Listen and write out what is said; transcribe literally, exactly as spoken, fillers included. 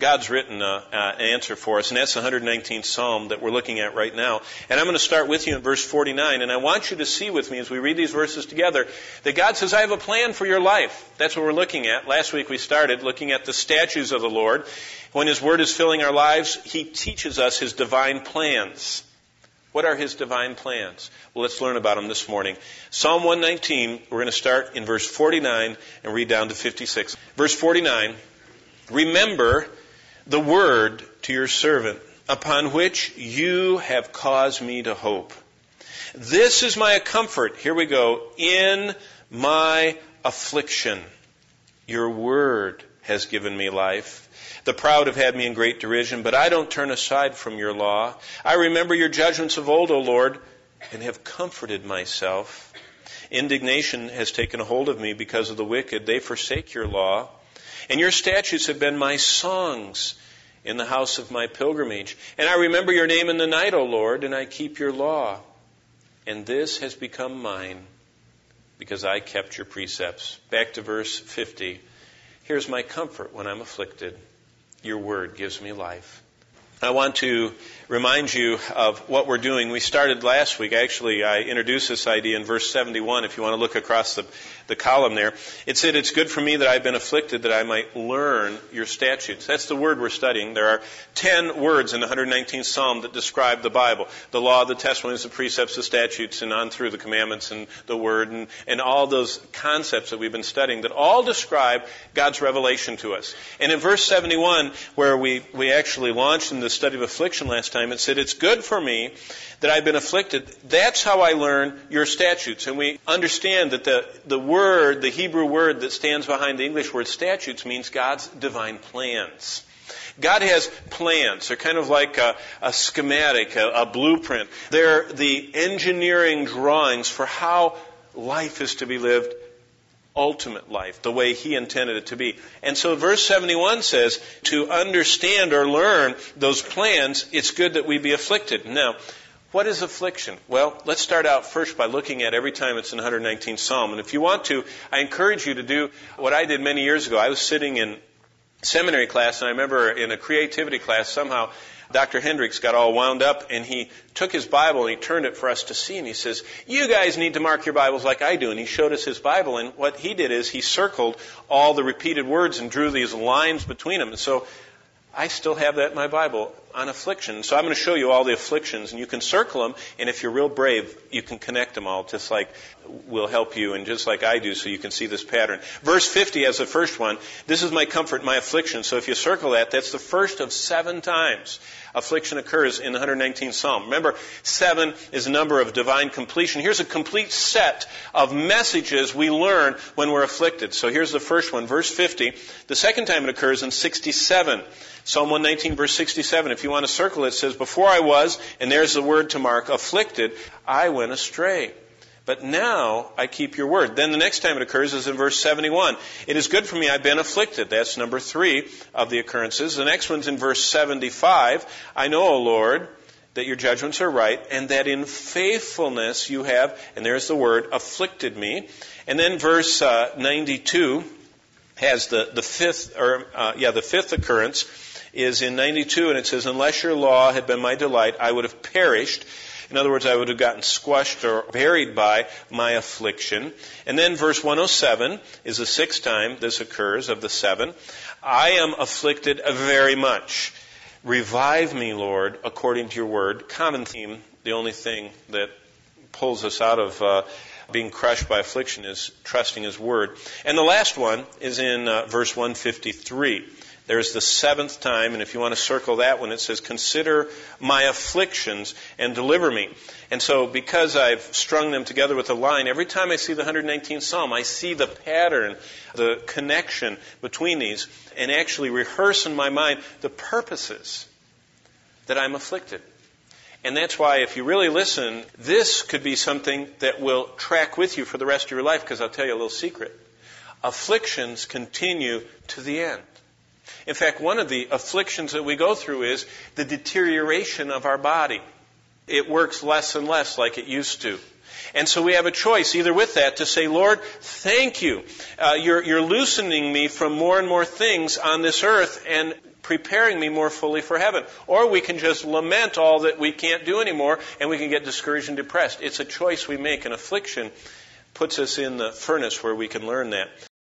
God's written uh, uh, an answer for us, and that's the one hundred nineteenth Psalm that we're looking at right now. And I'm going to start with you in verse forty-nine, and I want you to see with me as we read these verses together that God says, I have a plan for your life. That's what we're looking at. Last week we started looking at the statutes of the Lord. When His Word is filling our lives, He teaches us His divine plans. What are His divine plans? Well, let's learn about them this morning. Psalm one nineteen, we're going to start in verse forty-nine and read down to fifty-six. Verse forty-nine, remember the word to your servant, upon which you have caused me to hope. This is my comfort, here we go, in my affliction. Your word has given me life. The proud have had me in great derision, but I don't turn aside from your law. I remember your judgments of old, O Lord, and have comforted myself. Indignation has taken a hold of me because of the wicked. They forsake your law. And your statutes have been my songs in the house of my pilgrimage. And I remember your name in the night, O Lord, and I keep your law. And this has become mine because I kept your precepts. Back to verse fifty. Here's my comfort when I'm afflicted. Your word gives me life. I want to remind you of what we're doing. We started last week. Actually, I introduced this idea in verse seventy-one, if you want to look across the, the column there. It said, it's good for me that I've been afflicted, that I might learn your statutes. That's the word we're studying. There are ten words in the one hundred nineteenth Psalm that describe the Bible. The law, the testimonies, the precepts, the statutes, and on through the commandments and the word, and, and all those concepts that we've been studying that all describe God's revelation to us. And in verse seventy-one, where we, we actually launched in the study of affliction last time, it said, it's good for me that I've been afflicted. That's how I learn your statutes. And we understand that the, the word, the Hebrew word that stands behind the English word statutes means God's divine plans. God has plans. They're kind of like a, a schematic, a, a blueprint. They're the engineering drawings for how life is to be lived, ultimate life, the way He intended it to be. And so verse seventy-one says, to understand or learn those plans, it's good that we be afflicted. Now, what is affliction? Well, let's start out first by looking at every time it's in the one hundred nineteenth Psalm. And if you want to, I encourage you to do what I did many years ago. I was sitting in seminary class, and I remember in a creativity class, somehow Doctor Hendricks got all wound up, and he took his Bible and he turned it for us to see, and he says, you guys need to mark your Bibles like I do. And he showed us his Bible, and what he did is he circled all the repeated words and drew these lines between them. And so I still have that in my Bible on affliction. So I'm going to show you all the afflictions, and you can circle them, and if you're real brave, you can connect them all, just like we'll help you, and just like I do, so you can see this pattern. Verse fifty as the first one, this is my comfort, my affliction. So if you circle that, that's the first of seven times affliction occurs in the one hundred nineteenth Psalm. Remember, seven is a number of divine completion. Here's a complete set of messages we learn when we're afflicted. So here's the first one, verse fifty. The second time it occurs in sixty-seven. Psalm one nineteen, verse sixty-seven. If you want to circle it, it says, before I was, and there's the word to mark, afflicted, I went astray. But now I keep your word. Then the next time it occurs is in verse seventy-one. It is good for me, I've been afflicted. That's number three of the occurrences. The next one's in verse seventy-five. I know, O Lord, that your judgments are right, and that in faithfulness you have, and there's the word, afflicted me. And then verse uh, ninety-two has the, the fifth, or uh, yeah, the fifth occurrence is in ninety-two, and it says, unless your law had been my delight, I would have perished. In other words, I would have gotten squashed or buried by my affliction. And then verse one oh seven is the sixth time this occurs of the seven. I am afflicted very much. Revive me, Lord, according to your word. Common theme, the only thing that pulls us out of uh, being crushed by affliction is trusting His word. And the last one is in uh, verse one fifty-three. There's the seventh time, and if you want to circle that one, it says, consider my afflictions and deliver me. And so because I've strung them together with a line, every time I see the one hundred nineteenth Psalm, I see the pattern, the connection between these, and actually rehearse in my mind the purposes that I'm afflicted. And that's why if you really listen, this could be something that will track with you for the rest of your life, because I'll tell you a little secret. Afflictions continue to the end. In fact, one of the afflictions that we go through is the deterioration of our body. It works less and less like it used to. And so we have a choice, either with that, to say, Lord, thank you. Uh, you're, you're loosening me from more and more things on this earth, and preparing me more fully for heaven. Or we can just lament all that we can't do anymore, and we can get discouraged and depressed. It's a choice we make, and affliction puts us in the furnace where we can learn that.